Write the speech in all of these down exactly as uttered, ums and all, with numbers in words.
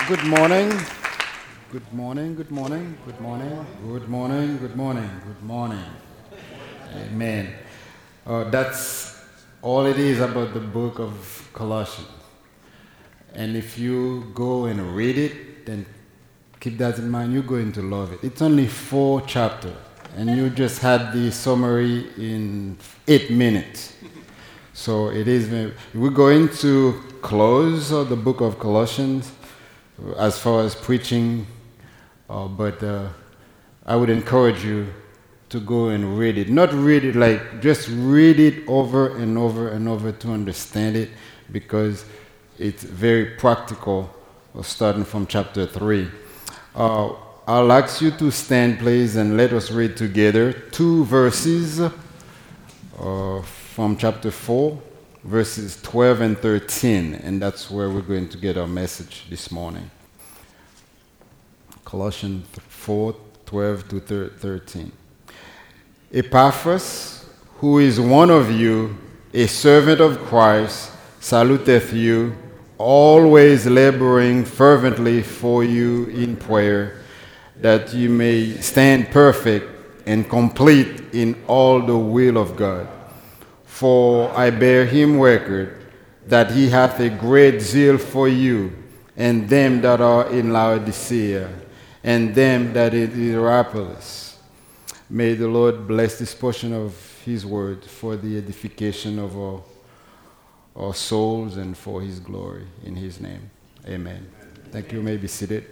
Good morning. Good morning. Good morning. Good morning. Good morning. Good morning. Good morning. Amen. Uh, that's all it is about the book of Colossians. And if you go and read it, then keep that in mind. You're going to love it. It's only four chapters, and you just had the summary in eight minutes. So it is. We're going to close uh, the book of Colossians as far as preaching, uh, but uh, I would encourage you to go and read it. Not read it like, just read it over and over and over to understand it, because it's very practical, uh, starting from chapter three. Uh, I'll ask you to stand, please, and let us read together two verses uh, from chapter four. Verses twelve and thirteen, and that's where we're going to get our message this morning. Colossians four, twelve to thirteen. Epaphras, who is one of you, a servant of Christ, saluteth you, always laboring fervently for you in prayer, that you may stand perfect and complete in all the will of God. For I bear him record that he hath a great zeal for you, and them that are in Laodicea, and them that in Hierapolis. May the Lord bless this portion of his word for the edification of our, our souls and for his glory. In his name, amen. Thank you. You may be seated.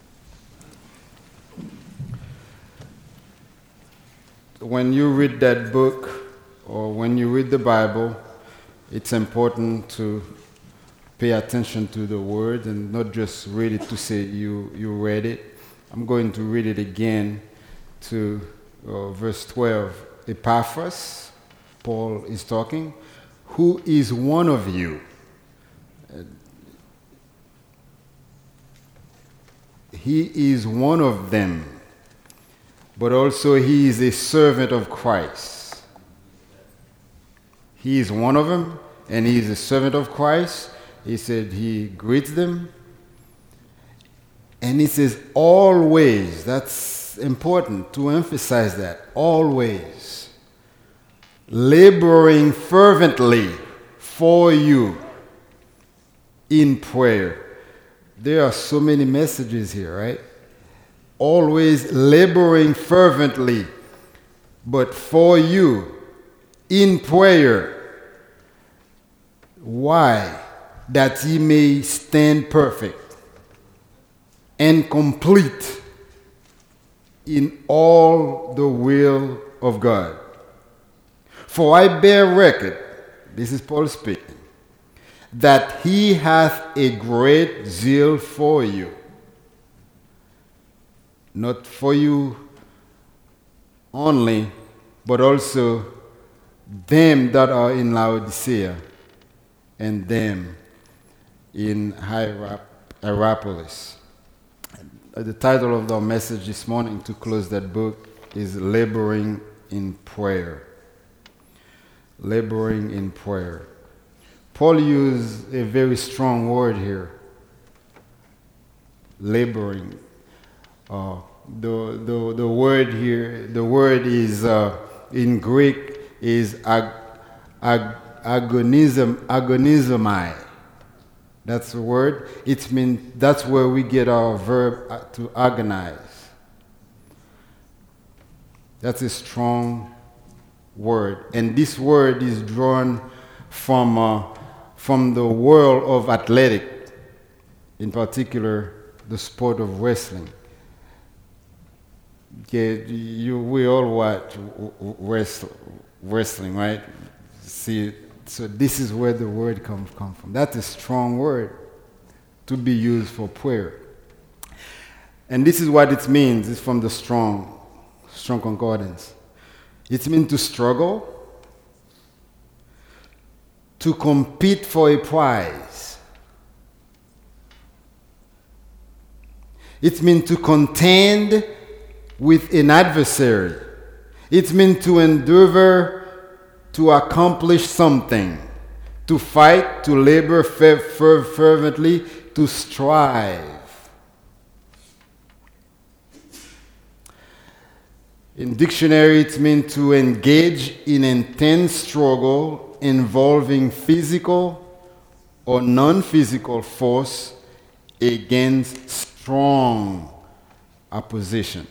When you read that book, or when you read the Bible, it's important to pay attention to the word and not just read it to say you, you read it. I'm going to read it again to uh, verse twelve. Epaphras, Paul is talking, who is one of you. Uh, he is one of them, but also he is a servant of Christ. He is one of them, and he is a servant of Christ. He said he greets them. And he says, always. That's important to emphasize that. Always. Laboring fervently for you in prayer. There are so many messages here, right? Always laboring fervently, but for you. In prayer. Why? That ye may stand perfect and complete in all the will of God. For I bear record, this is Paul speaking, that he hath a great zeal for you. Not for you only, but also them that are in Laodicea, and them in Hierapolis. The title of our message this morning to close that book is Laboring in Prayer. Laboring in Prayer. Paul used a very strong word here. Laboring. Uh, the, the, the word here, the word is uh, in Greek, is ag, ag, agonism, agonizomai. That's the word. It means that's where we get our verb to agonize. That's a strong word, and this word is drawn from uh, from the world of athletic, in particular the sport of wrestling. Okay, you we all watch wrestling. Wrestling, right? See, so this is where the word comes come from. That's a strong word to be used for prayer. And this is what it means. It's from the strong, strong concordance. It means to struggle, to compete for a prize. It means to contend with an adversary. It means to endeavor to accomplish something, to fight, to labor fer- fer- fervently, to strive. In dictionary, it means to engage in intense struggle involving physical or non-physical force against strong opposition.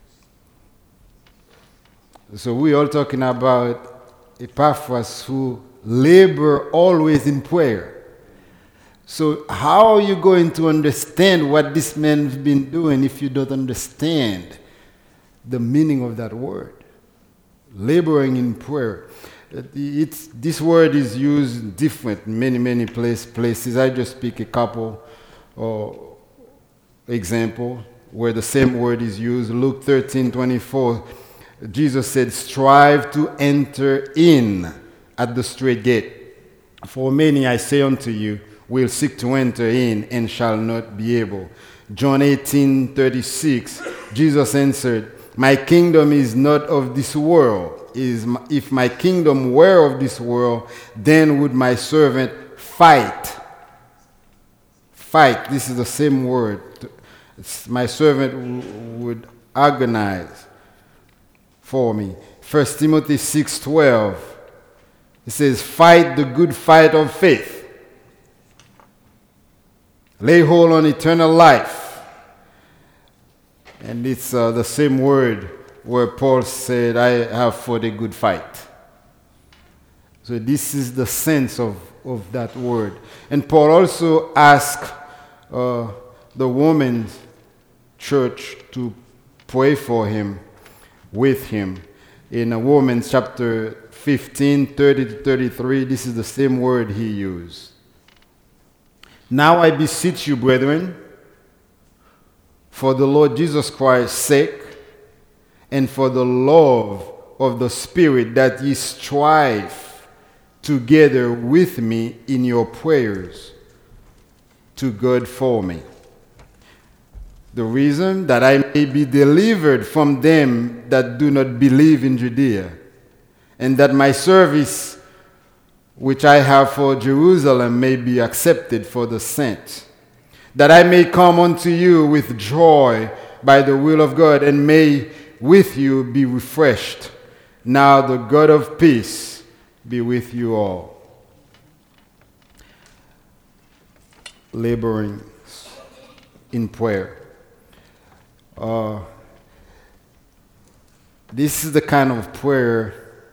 So we are talking about Epaphras who labor always in prayer. So how are you going to understand what this man's been doing if you don't understand the meaning of that word? Laboring in prayer. It's, this word is used different in many, many place, places. I just pick a couple uh, example where the same word is used. Luke thirteen twenty-four, Jesus said, strive to enter in at the straight gate. For many, I say unto you, will seek to enter in and shall not be able. John eighteen thirty-six, Jesus answered, my kingdom is not of this world. Is my, if my kingdom were of this world, then would my servant fight. Fight, this is the same word. My servant w- would agonize for me. First Timothy six twelve, it says, fight the good fight of faith. Lay hold on eternal life. And it's uh, the same word where Paul said, I have fought a good fight. So this is the sense of, of that word. And Paul also asked uh, the woman's church to pray for him, with him. In a Romans chapter fifteen, thirty to thirty-three, this is the same word he used. Now I beseech you, brethren, for the Lord Jesus Christ's sake, and for the love of the Spirit, that ye strive together with me in your prayers to God for me. The reason that I may be delivered from them that do not believe in Judea, and that my service which I have for Jerusalem may be accepted for the saints, that I may come unto you with joy by the will of God, and may with you be refreshed. Now the God of peace be with you all. Laboring in prayer. Uh, this is the kind of prayer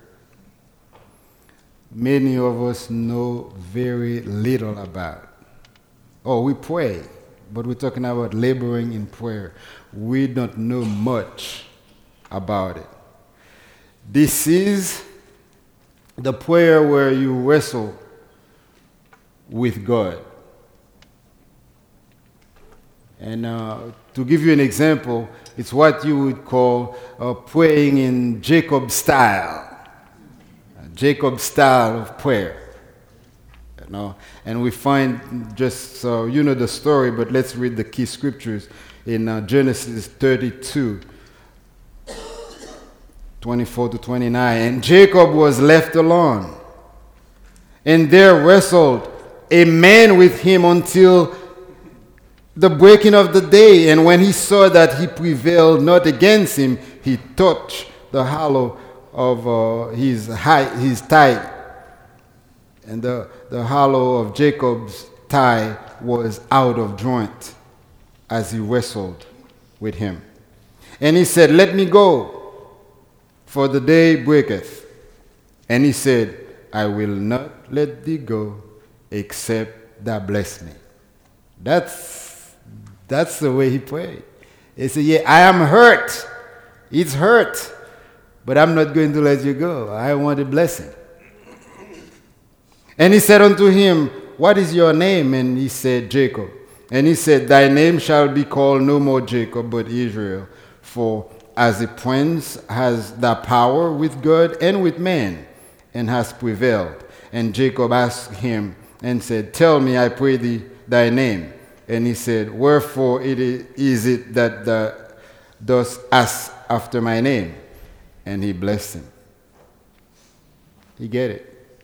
many of us know very little about. Oh, we pray, but we're talking about laboring in prayer. We don't know much about it. This is the prayer where you wrestle with God. And uh, to give you an example, it's what you would call uh, praying in Jacob style. Jacob style of prayer. You know? And we find just, so you know the story, but let's read the key scriptures in uh, Genesis thirty-two, twenty-four to twenty-nine. And Jacob was left alone, and there wrestled a man with him until the breaking of the day. And when he saw that he prevailed not against him, he touched the hollow of uh, his, high, his thigh. And the, the hollow of Jacob's thigh was out of joint as he wrestled with him. And he said, let me go, for the day breaketh. And he said, I will not let thee go, except thou bless me. That's, that's the way he prayed. He said, yeah, I am hurt. It's hurt. But I'm not going to let you go. I want a blessing. And he said unto him, what is your name? And he said, Jacob. And he said, thy name shall be called no more Jacob, but Israel. For as a prince has thou power with God and with man, and has prevailed. And Jacob asked him and said, tell me, I pray thee, thy name. And he said, wherefore it is it that thou dost ask after my name? And he blessed him. You get it?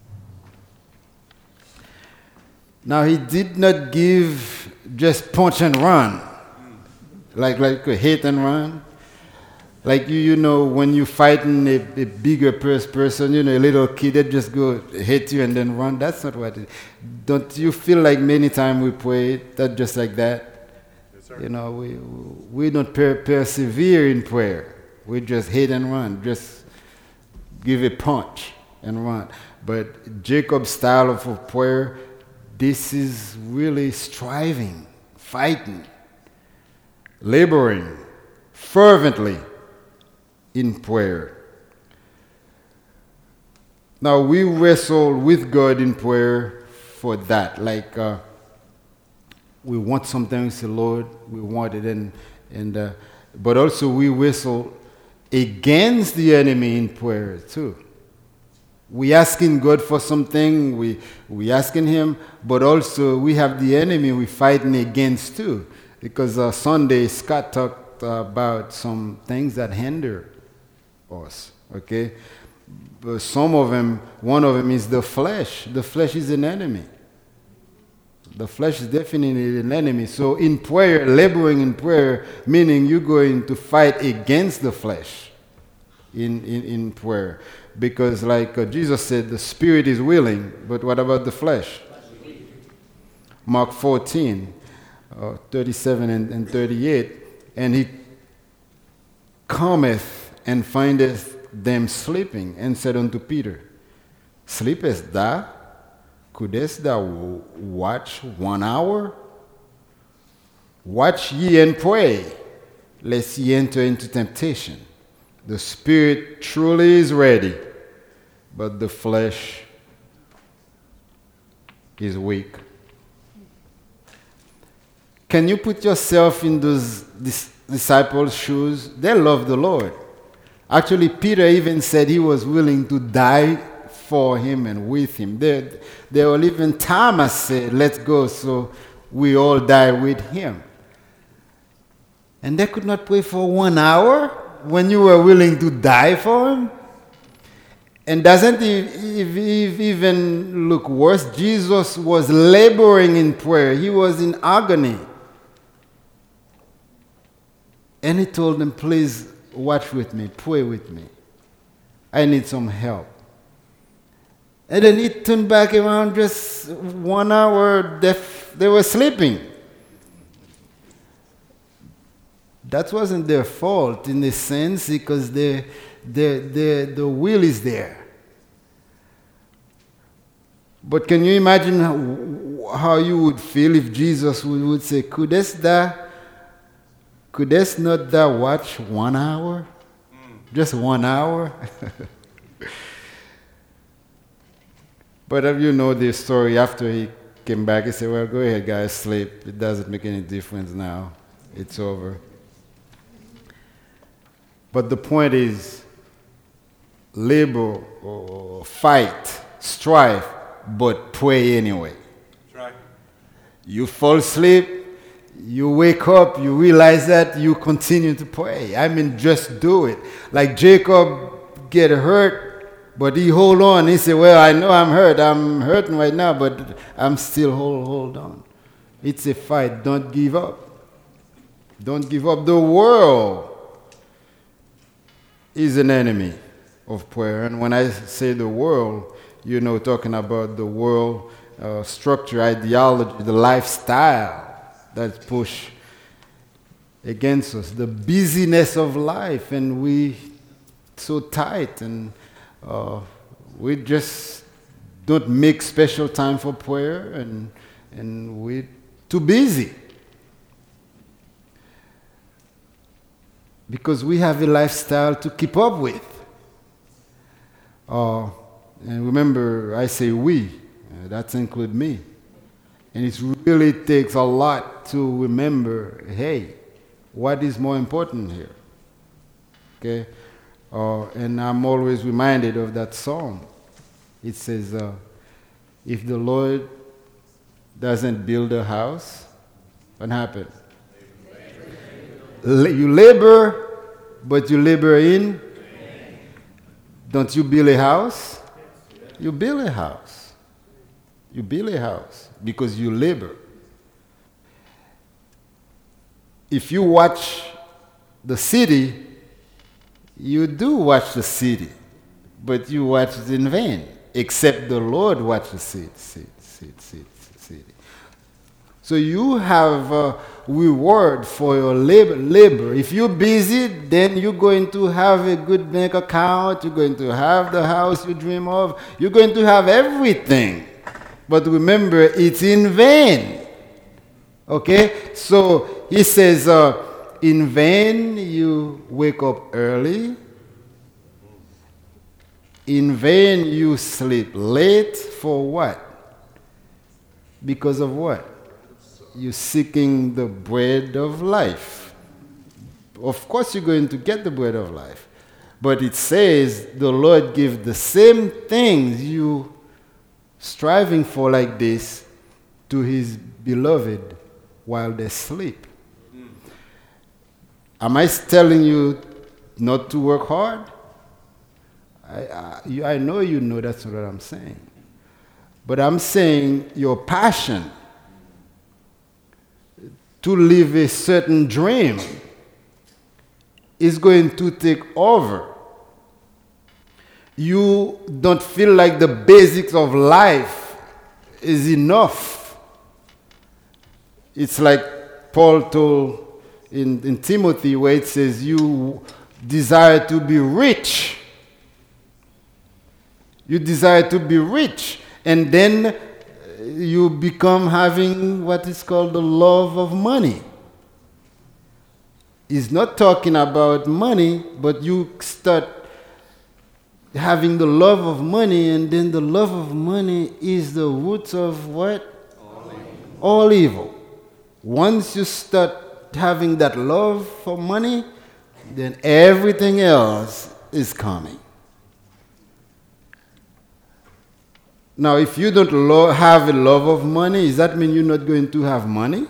Now he did not give just punch and run, like, like a hit and run. Like you, you know, when you fighting a, a bigger pers- person, you know, a little kid that just go hit you and then run. That's not what it is. Don't you feel like many times we pray that just like that? Yes, sir. You know, we we don't per- persevere in prayer. We just hit and run, just give a punch and run. But Jacob's style of prayer, this is really striving, fighting, laboring fervently in prayer. Now we wrestle with God in prayer for that. Like uh, we want something, we say, Lord, we want it, and and uh, but also we wrestle against the enemy in prayer too. We asking God for something, we we asking Him, but also we have the enemy we fighting against too. Because uh, Sunday Scott talked about some things that hinder us, okay? But some of them, one of them is the flesh. The flesh is an enemy. The flesh is definitely an enemy. So in prayer, laboring in prayer, meaning you're going to fight against the flesh in, in, in prayer. Because like uh, Jesus said, the spirit is willing, but what about the flesh? Mark fourteen, uh, thirty-seven and, and thirty-eight, and he cometh and findeth them sleeping, and said unto Peter, Sleepest thou? Couldest thou watch one hour? Watch ye and pray, lest ye enter into temptation. The spirit truly is ready, but the flesh is weak. Can you put yourself in those dis- disciples' shoes? They love the Lord. Actually, Peter even said he was willing to die for him and with him. There, there were even Thomas said, let's go, so we all die with him. And they could not pray for one hour when you were willing to die for him? And doesn't it even look worse? Jesus was laboring in prayer. He was in agony. And he told them, please watch with me, pray with me. I need some help. And then he turned back around just one hour, they, they were sleeping. That wasn't their fault in a sense, because the, the, the, the will is there. But can you imagine how, how you would feel if Jesus would, would say, couldest thou, couldest not thou watch one hour? Mm. Just one hour? But if you know the story, after he came back, he said, well, go ahead, guys, sleep. It doesn't make any difference now. It's over. But the point is, labor or fight, strive, but pray anyway. Right. You fall asleep, you wake up, you realize that, you continue to pray. I mean, just do it. Like Jacob get hurt, but he hold on. He said, well, I know I'm hurt. I'm hurting right now, but I'm still hold, hold on. It's a fight. Don't give up. Don't give up. The world is an enemy of prayer. And when I say the world, you know, talking about the world uh, structure, ideology, the lifestyle that's pushed against us, the busyness of life, and we so tight, and uh, we just don't make special time for prayer, and and we're too busy. Because we have a lifestyle to keep up with. Uh, and remember, I say we, uh, that includes me. And it really takes a lot to remember, hey, what is more important here? Okay? Uh, and I'm always reminded of that song. It says, uh, if the Lord doesn't build a house, what happens? You labor, but you labor in. Don't you build a house? You build a house. You build a house because you labor. If you watch the city, You do watch the city, but you watch it in vain, except the Lord watches the city, city, city, city, city. So you have a reward for your labor, labor. If you're busy, then you're going to have a good bank account, you're going to have the house you dream of, you're going to have everything. But remember, it's in vain. Okay? So he says, uh, in vain you wake up early. In vain you sleep late. For what? Because of what? You're seeking the bread of life. Of course you're going to get the bread of life. But it says the Lord gives the same things you striving for like this to his beloved while they sleep. Mm. Am I telling you not to work hard? I, I, you, I know you know that's what I'm saying. But I'm saying your passion to live a certain dream is going to take over. You don't feel like the basics of life is enough. It's like Paul told in, in Timothy where it says you desire to be rich. You desire to be rich. And then you become having what is called the love of money. He's not talking about money, but you start having the love of money, and then the love of money is the root of what? All evil. All evil. Once you start having that love for money, then everything else is coming. Now, if you don't lo- have a love of money, does that mean you're not going to have money?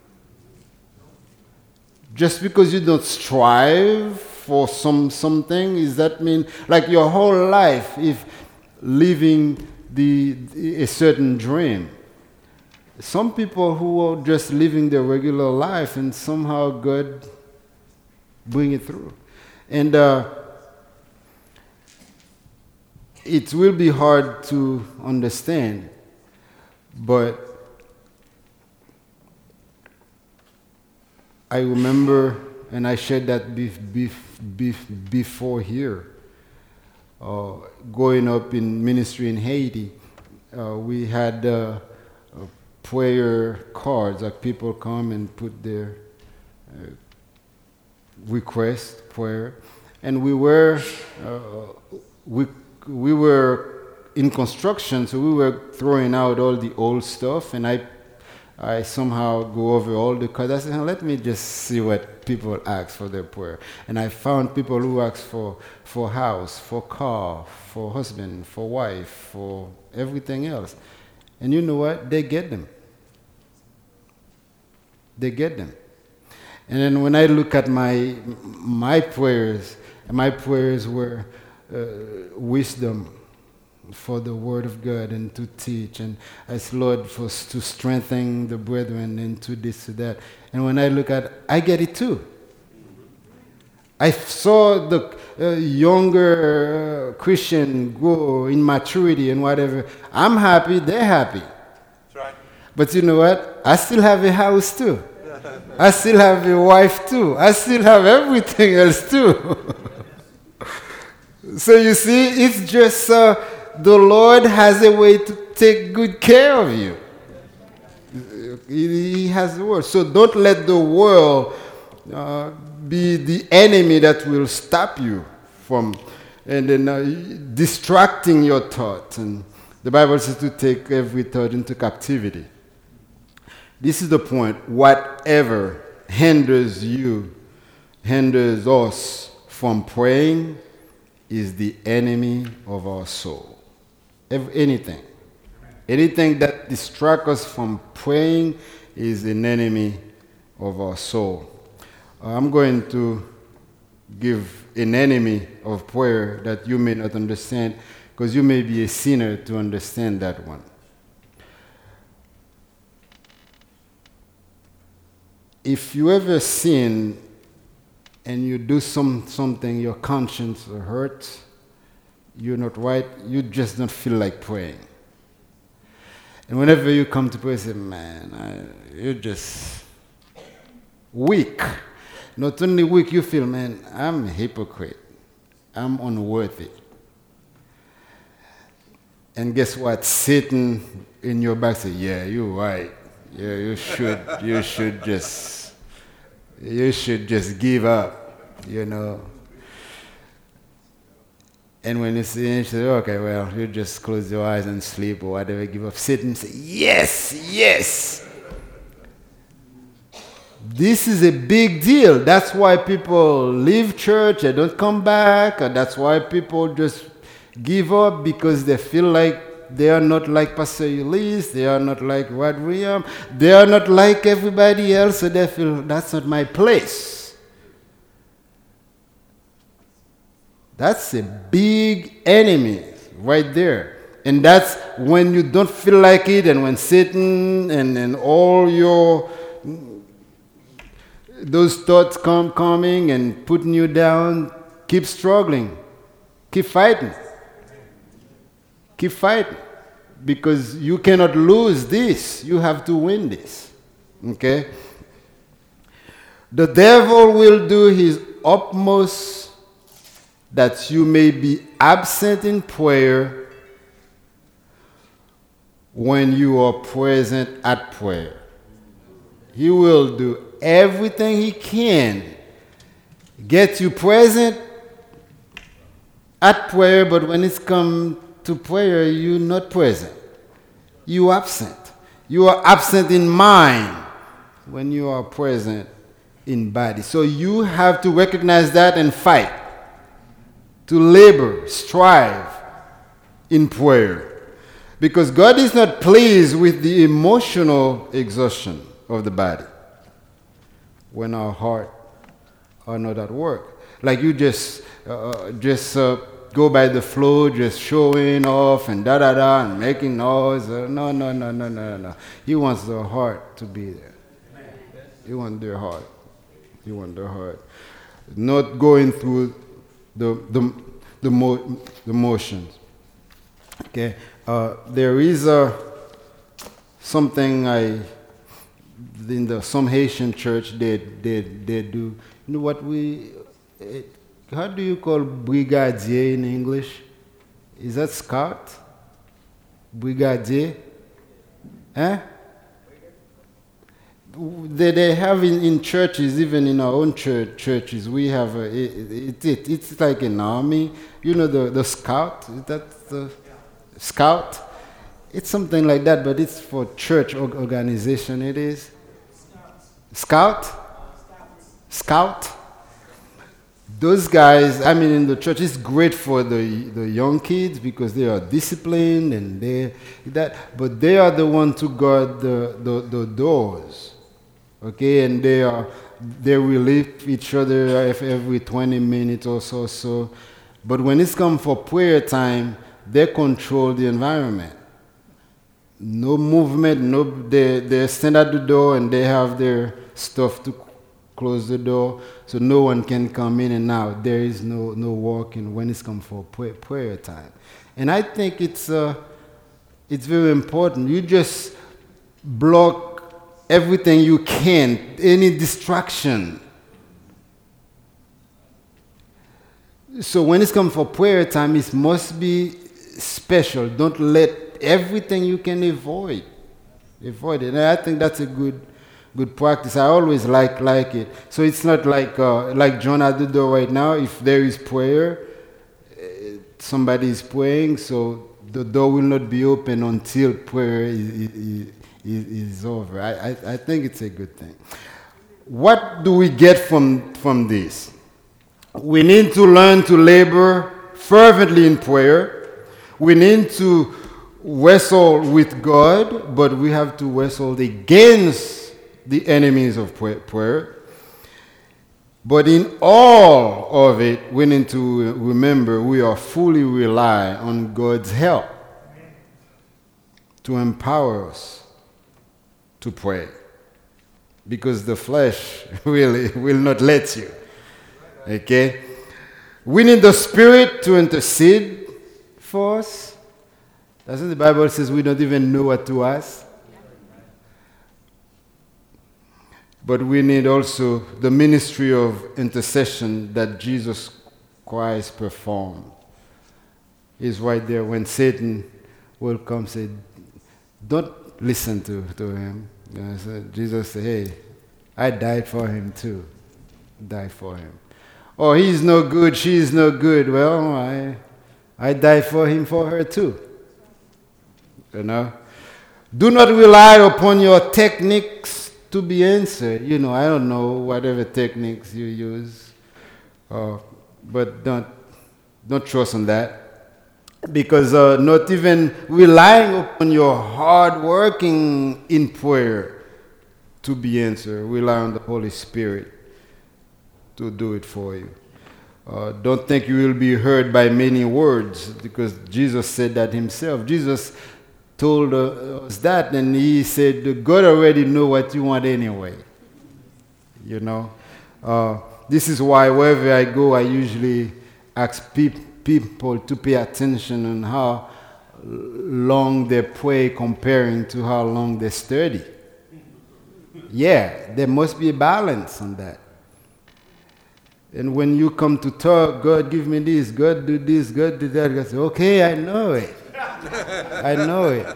Just because you don't strive for some something, does that mean, like your whole life, if living the, a certain dream? Some people who are just living their regular life and somehow God bring it through. And uh, it will be hard to understand, but I remember, and I shared that bef- bef- bef- before here, uh, growing up in ministry in Haiti, uh, we had uh, uh, prayer cards, like people come and put their uh, request, prayer, and we were, uh, we we were in construction, so we were throwing out all the old stuff, and I I somehow go over all the cards. I said, let me just see what people ask for their prayer. And I found people who asked for, for house, for car, for husband, for wife, for everything else. And you know what? They get them. They get them. And then when I look at my my prayers, my prayers were uh, wisdom for the word of God and to teach, and ask Lord for to strengthen the brethren and to this to that. And when I look at, I get it too. I saw the uh, younger uh, Christian grow in maturity and whatever. I'm happy, they're happy. That's right. But you know what? I still have a house too. I still have a wife too. I still have everything else too. So you see, it's just uh, the Lord has a way to take good care of you. He has the word. So don't let the world uh, be the enemy that will stop you from, and then uh, distracting your thoughts. And the Bible says to take every thought into captivity. This is the point. Whatever hinders you, hinders us from praying, is the enemy of our soul. If anything. Anything that distracts us from praying is an enemy of our soul. Uh, I'm going to give an enemy of prayer that you may not understand, because you may be a sinner to understand that one. If you ever sin and you do some something, your conscience hurts, you're not right, you just don't feel like praying. And whenever you come to pray, you say, man, I, you're just weak. Not only weak, you feel, man, I'm a hypocrite. I'm unworthy. And guess what? Satan in your back say, yeah, you're right. Yeah, you should, you should just, you should just give up, you know. And when you see it, you say, okay, well, you just close your eyes and sleep or whatever, give up. Satan say, yes, yes. This is a big deal. That's why people leave church, they don't come back. And that's why people just give up, because they feel like they are not like Pastor Ulysse, they are not like Rod William, they are not like everybody else, so they feel that's not my place. That's a big enemy right there. And that's when you don't feel like it, and when Satan and, and all your those thoughts come coming and putting you down, keep struggling, keep fighting. Keep fighting, because you cannot lose this. You have to win this. Okay? The devil will do his utmost that you may be absent in prayer when you are present at prayer. He will do everything he can, get you present at prayer, but when it's come to prayer, you're not present. You're absent. You are absent in mind when you are present in body. So you have to recognize that and fight, to labor, strive in prayer. Because God is not pleased with the emotional exhaustion of the body when our heart are not at work. Like you just, uh, just uh, go by the flow, just showing off and da da da and making noise. Uh, no, no, no, no, no, no. He wants the heart to be there. He wants their heart. He wants their heart. Not going through the the the, mo- the motions. Okay. Uh, there is a something I in the some Haitian church they they they do. You know what we. It, How do you call brigadier in English? Is that scout? Brigadier? Eh? They, they have in, in churches, even in our own church, churches, we have, a, it, it, it's like an army. You know the, the scout? Is that the scout? It's something like that, but it's for church organization, it is. Scout? Scout? Those guys, I mean, in the church, it's great for the the young kids because they are disciplined and they that, but they are the ones to guard the, the, the doors, okay? And they are they relieve each other every twenty minutes or so. So, but when it's come for prayer time, they control the environment. No movement, no. They they stand at the door and they have their stuff to close the door so no one can come in and out. There is no no walking when it's come for prayer, prayer time. And I think it's uh, it's very important. You just block everything you can, any distraction. So when it's come for prayer time, it must be special. Don't let everything you can avoid. Avoid it. And I think that's a good Good practice. I always like like it. So it's not like uh, like John at the door right now. If there is prayer, uh, somebody is praying, so the door will not be open until prayer is, is, is, is over. I, I, I think it's a good thing. What do we get from from this? We need to learn to labor fervently in prayer. We need to wrestle with God, but we have to wrestle against the enemies of prayer. But in all of it, we need to remember we are fully rely on God's help to empower us to pray. Because the flesh really will not let you. Okay? We need the Spirit to intercede for us. That's what the Bible says we don't even know what to ask. But we need also the ministry of intercession that Jesus Christ performed. He's right there when Satan will come say, don't listen to, to him. You know, so Jesus said, hey, I died for him too. Died for him. Oh, he's no good, she's no good. Well, I, I died for him, for her too. You know? Do not rely upon your techniques to be answered. You know, I don't know whatever techniques you use. Uh, but don't, don't trust on that. Because uh, not even relying upon your hard working in prayer to be answered. Rely on the Holy Spirit to do it for you. Uh, don't think you will be heard by many words, because Jesus said that himself. Jesus told uh, us that, and he said, God already know what you want anyway. You know? Uh, this is why wherever I go, I usually ask people, people to pay attention on how long they pray comparing to how long they study. Yeah, there must be a balance on that. And when you come to talk, God give me this, God do this, God do that, God say, okay, I know it. I know it.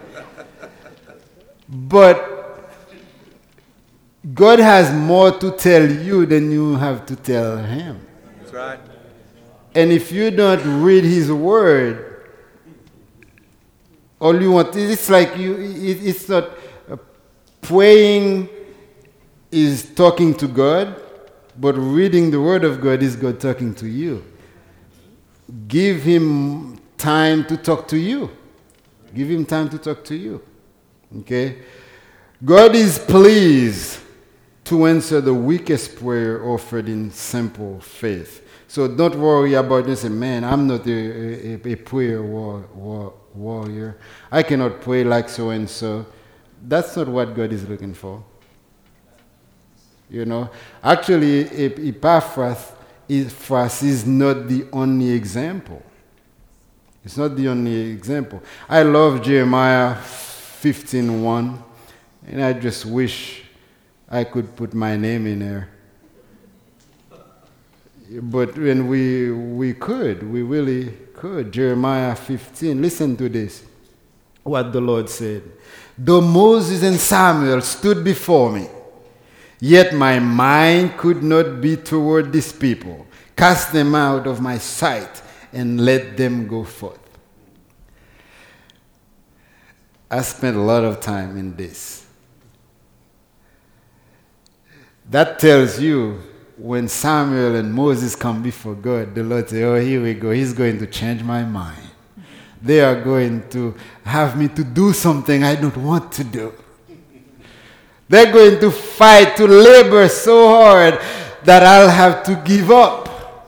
But God has more to tell you than you have to tell him. That's right. And if you don't read his word, all you want, it's like you, it, it's not, uh, praying is talking to God, but reading the word of God is God talking to you. Give him time to talk to you. Give him time to talk to you. Okay? God is pleased to answer the weakest prayer offered in simple faith. So don't worry about this. Man, I'm not a, a, a prayer war, war, warrior. I cannot pray like so and so. That's not what God is looking for. You know, actually, Epaphras is not the only example. It's not the only example. I love Jeremiah fifteen one, and I just wish I could put my name in there. But when we we could, we really could. Jeremiah fifteen, listen to this, what the Lord said. Though Moses and Samuel stood before me, yet my mind could not be toward these people. Cast them out of my sight and let them go forth. I spent a lot of time in this. That tells you when Samuel and Moses come before God, the Lord says, oh, here we go. He's going to change my mind. They are going to have me to do something I don't want to do. They're going to fight, to labor so hard that I'll have to give up.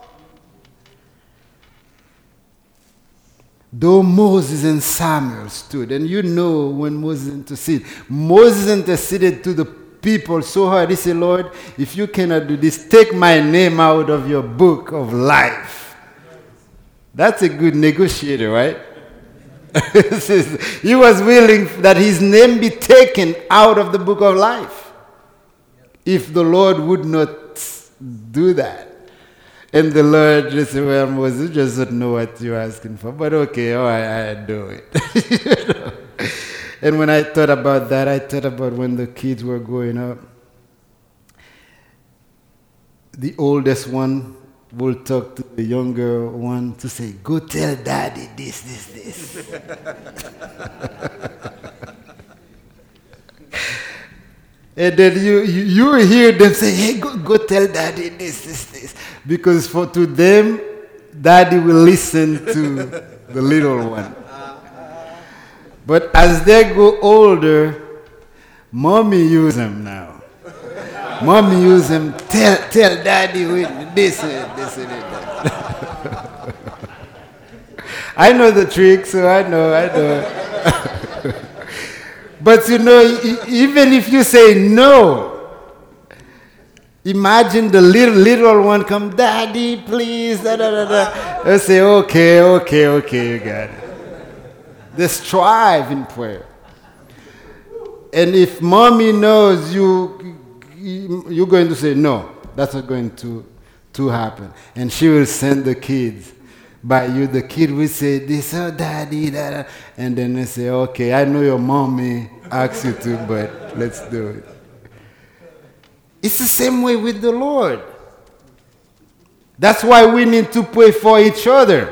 Though Moses and Samuel stood, and you know when Moses interceded, Moses interceded to the people so hard. He said, Lord, if you cannot do this, take my name out of your book of life. That's a good negotiator, right? He was willing that his name be taken out of the book of life if the Lord would not do that. And the Lord just said, well, Moses, you just don't know what you're asking for. But okay, oh, I, I do it. You know? And when I thought about that, I thought about when the kids were growing up. The oldest one will talk to the younger one to say, go tell daddy this, this, this. And then you, you, you hear them say, hey, go, go tell daddy this, this, this. Because for to them, daddy will listen to the little one. But as they go older, mommy use them now. Mommy use them, tell, tell daddy with this and this and that. I know the trick, so I know, I know. But you know, even if you say no, Imagine the little little one come, Daddy, please. Da, da, da, da. They say, okay, okay, okay, you got it. They strive in prayer. And if mommy knows you, you're going to say, no, that's not going to, to happen. And she will send the kids by you. The kid will say, this, oh, Daddy, da, da. And then they say, okay, I know your mommy asked you to, but let's do it. It's the same way with the Lord. That's why we need to pray for each other.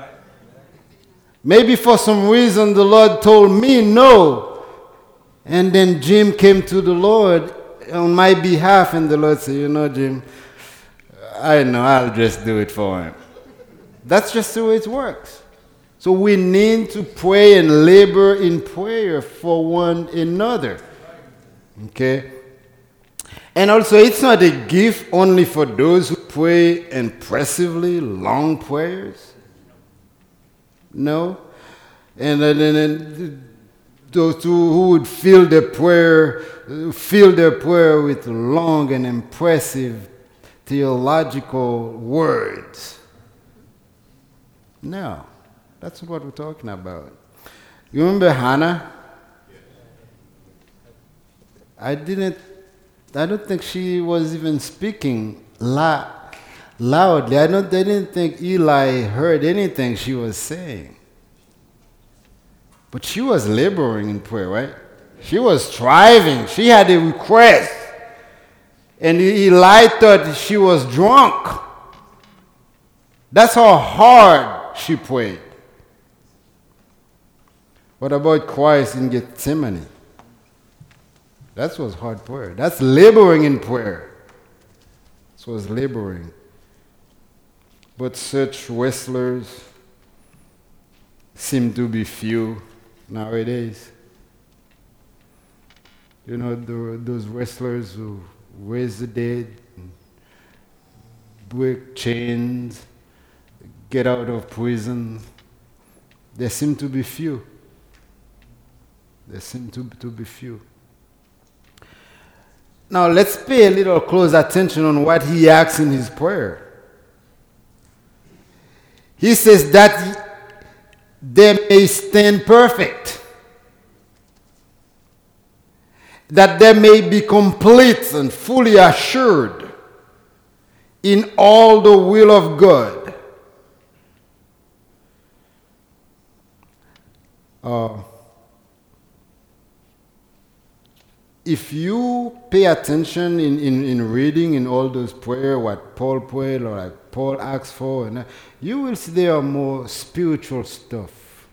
Maybe for some reason the Lord told me no. And then Jim came to the Lord on my behalf, and the Lord said, you know, Jim, I know, I'll just do it for him. That's just the way it works. So we need to pray and labor in prayer for one another. Okay? And also, it's not a gift only for those who pray impressively long prayers. No. And then those who would fill their prayer, fill their prayer with long and impressive theological words. No, that's what we're talking about. You remember Hannah? I didn't. I don't think she was even speaking la- loudly. I don't. I didn't think Eli heard anything she was saying. But she was laboring in prayer, right? She was striving. She had a request. And Eli thought she was drunk. That's how hard she prayed. What about Christ in Gethsemane? That was hard prayer. That's laboring in prayer. This was laboring. But such wrestlers seem to be few nowadays. You know, the, those wrestlers who raise the dead, break chains, get out of prison, there seem to be few. There seem to, to be few. Now let's pay a little close attention on what he asks in his prayer. He says that they may stand perfect, that they may be complete and fully assured in all the will of God. Uh, If you pay attention in, in, in reading in all those prayers, what Paul prayed or like Paul asked for, and you will see there are more spiritual stuff.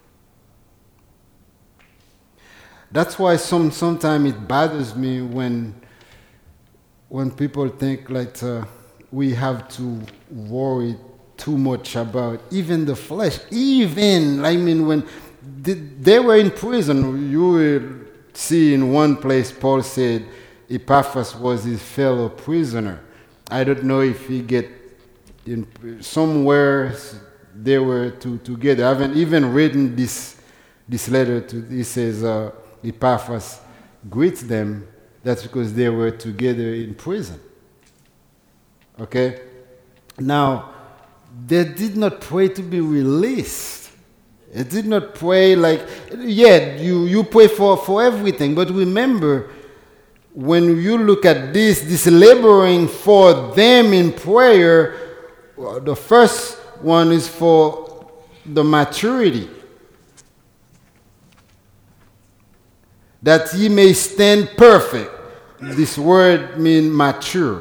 That's why some sometimes it bothers me when when people think like uh, we have to worry too much about even the flesh. Even I mean when they, they were in prison, you will see in one place Paul said Epaphras was his fellow prisoner. I don't know if he get in somewhere they were to, together. I haven't even written this this letter to. He says uh, Epaphras greets them. That's because they were together in prison. Okay. Now they did not pray to be released. It did not pray like, yeah, you, you pray for, for everything. But remember, when you look at this, this laboring for them in prayer, well, the first one is for the maturity. That ye may stand perfect. This word means mature.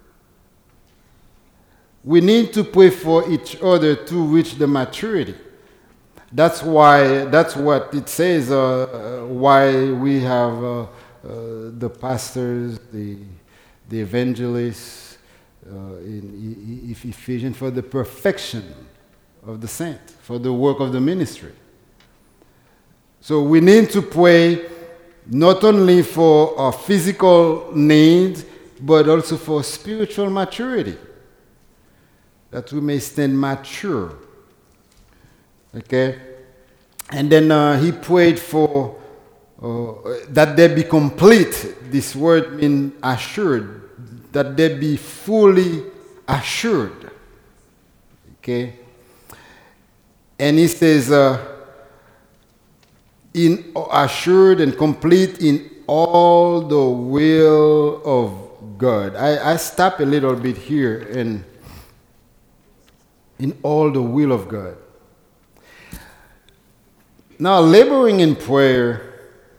We need to pray for each other to reach the maturity. That's why, that's what it says, uh, uh, why we have uh, uh, the pastors, the, the evangelists uh, in e- e- Ephesians for the perfection of the saints, for the work of the ministry. So we need to pray not only for our physical needs, but also for spiritual maturity, that we may stand mature. Okay, and then uh, he prayed for uh, that they be complete. This word means assured, that they be fully assured. Okay? And he says, uh, in assured and complete in all the will of God. I, I stop a little bit here and in all the will of God. Now, laboring in prayer,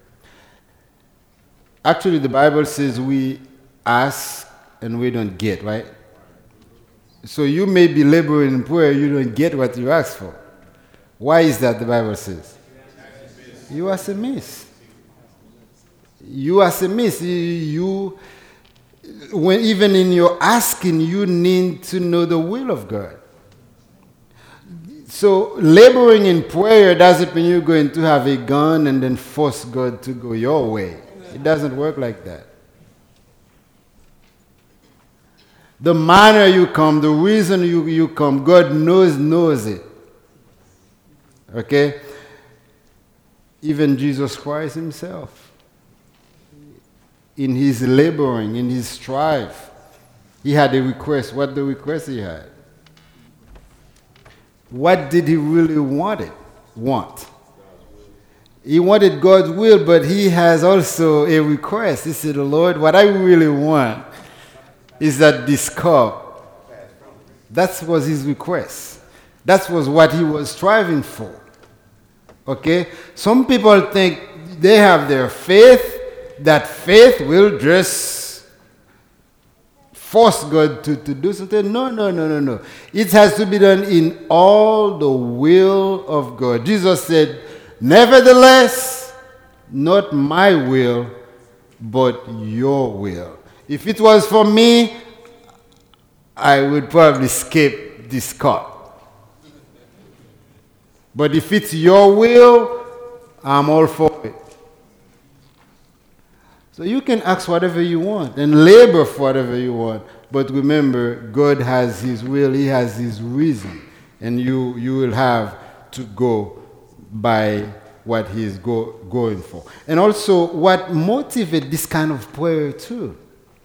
actually the Bible says we ask and we don't get, right? So you may be laboring in prayer, you don't get what you ask for. Why is that, the Bible says? You ask amiss. You ask amiss. You, you, when even in your asking, you need to know the will of God. So laboring in prayer doesn't mean you're going to have a gun and then force God to go your way. It doesn't work like that. The manner you come, the reason you, you come, God knows, knows it. Okay? Even Jesus Christ himself, in his laboring, in his strife, he had a request. What the request he had? What did he really want it? Want? He wanted God's will, but he has also a request. He said, Lord, what I really want is that this cup. That was his request. That was what he was striving for. Okay? Some people think they have their faith, that faith will just force God to, to do something. No, no, no, no, no. It has to be done in all the will of God. Jesus said, nevertheless, not my will, but your will. If it was for me, I would probably skip this cup. But if it's your will, I'm all for it. So you can ask whatever you want and labor for whatever you want. But remember, God has his will, he has his reason. And you, you will have to go by what he is go, going for. And also, what motivates this kind of prayer too.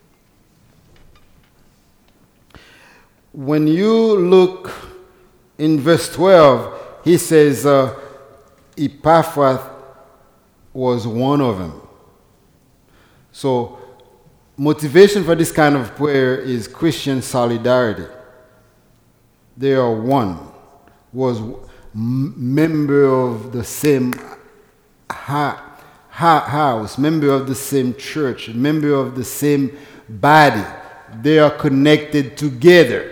When you look in verse twelve, he says, uh, Epaphras was one of them. So, motivation for this kind of prayer is Christian solidarity. They are one. Was m- member of the same ha- ha- house, member of the same church, member of the same body. They are connected together.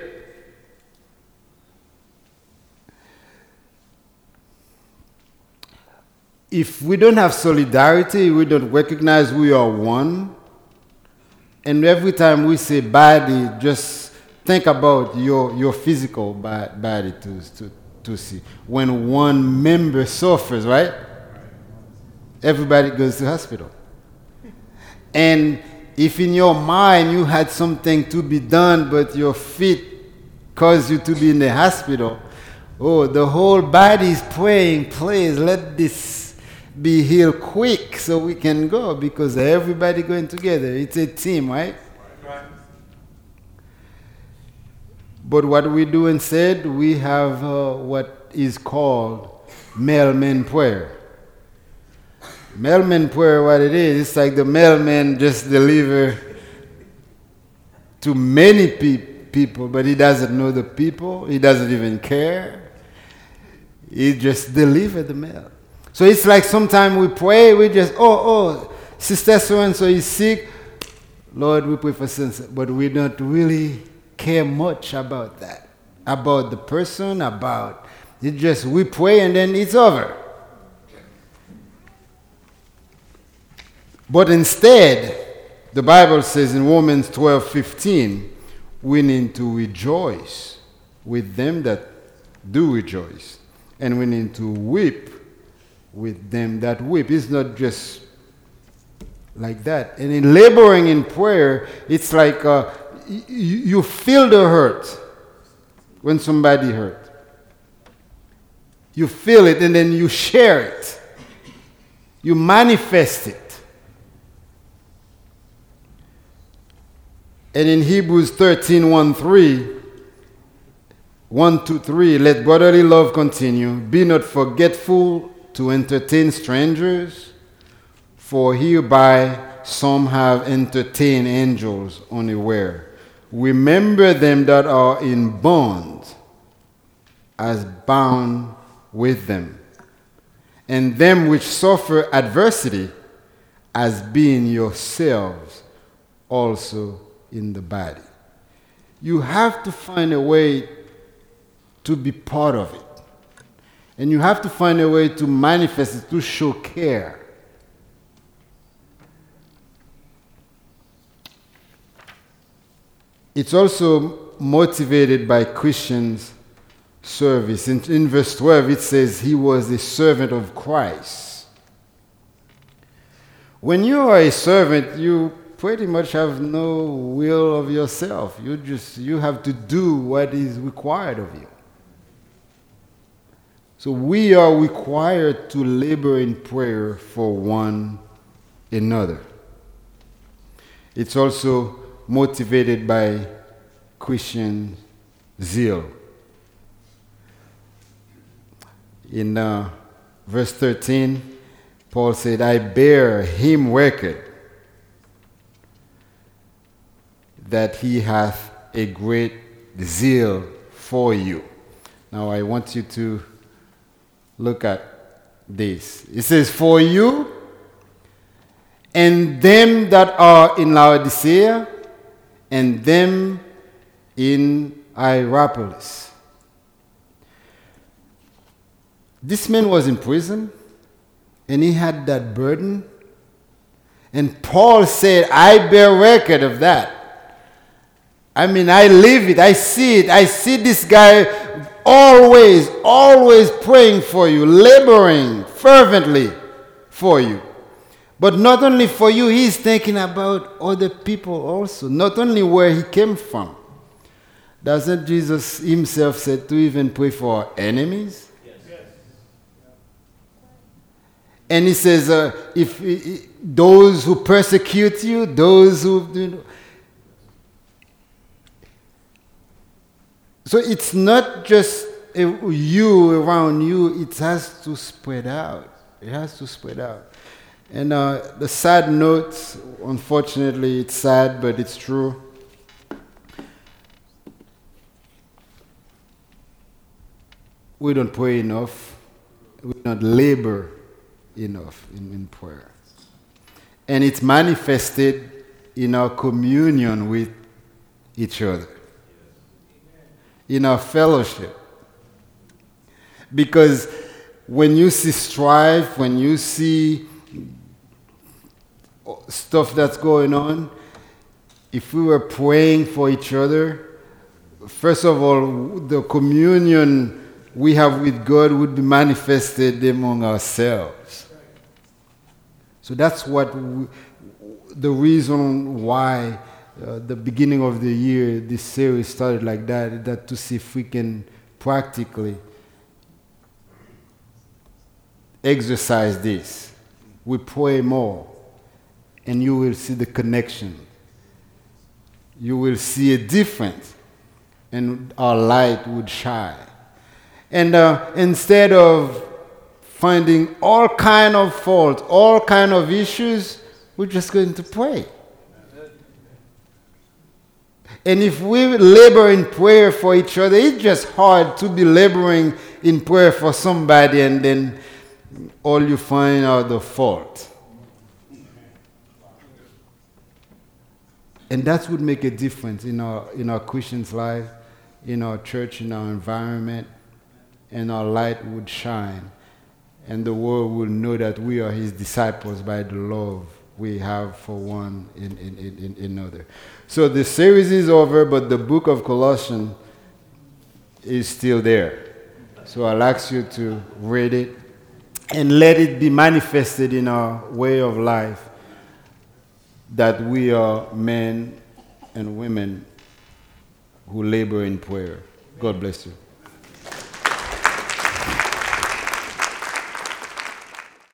If we don't have solidarity, we don't recognize we are one. And every time we say body, just think about your, your physical body to, to, to see. When one member suffers, right? Everybody goes to hospital. And if in your mind you had something to be done, but your feet caused you to be in the hospital, oh, the whole body is praying, please let this be healed quick so we can go, because everybody going together. It's a team, right? Right. But what we do instead, we have uh, what is called mailman prayer. Mailman prayer, what it is, it's like the mailman just deliver to many pe- people, but he doesn't know the people. He doesn't even care. He just deliver the mail. So it's like sometimes we pray, we just, oh, oh, Sister so-and-so is sick. Lord, we pray for sister, but we don't really care much about that. About the person, about, it just, we pray and then it's over. But instead, the Bible says in Romans twelve fifteen, we need to rejoice with them that do rejoice. And we need to weep with them that weep. It's not just like that. And in laboring in prayer, it's like uh, y- you feel the hurt when somebody hurt. You feel it and then you share it. You manifest it. And in Hebrews thirteen, one, three, one, two, three, let brotherly love continue. Be not forgetful to entertain strangers, for hereby some have entertained angels unaware. Remember them that are in bonds, as bound with them, and them which suffer adversity, as being yourselves also in the body. You have to find a way to be part of it. And you have to find a way to manifest it, to show care. It's also motivated by Christians' service. In, in verse twelve, it says, he was a servant of Christ. When you are a servant, you pretty much have no will of yourself. You just, you have to do what is required of you. So we are required to labor in prayer for one another. It's also motivated by Christian zeal. In uh, verse thirteen, Paul said, I bear him record that he hath a great zeal for you. Now I want you to look at this. It says, for you and them that are in Laodicea and them in Hierapolis. This man was in prison and he had that burden. And Paul said, I bear record of that. I mean, I live it. I see it. I see this guy always, always praying for you, laboring fervently for you. But not only for you, he's thinking about other people also, not only where he came from. Doesn't Jesus himself say to even pray for our enemies? Yes. Yes. And he says, uh, if, if those who persecute you, those who... You know, so it's not just uh, you around you, it has to spread out. It has to spread out. And uh, the sad note, unfortunately, it's sad, but it's true. We don't pray enough. We don't labor enough in, in prayer. And it's manifested in our communion with each other, in our fellowship. Because when you see strife, when you see stuff that's going on, if we were praying for each other, first of all, the communion we have with God would be manifested among ourselves. So that's what we, the reason why uh, the beginning of the year this series started like that, that to see if we can practically exercise this. We pray more, and you will see the connection. You will see a difference, and our light would shine. And uh, instead of finding all kind of faults, all kind of issues, we're just going to pray. And if we labor in prayer for each other, it's just hard to be laboring in prayer for somebody and then all you find are the fault. And that would make a difference in our in our Christian's life, in our church, in our environment, and our light would shine. And the world will know that we are his disciples by the love we have for one in, in, in, in another. So the series is over, but the book of Colossians is still there. So I'll ask you to read it and let it be manifested in our way of life that we are men and women who labor in prayer. God bless you.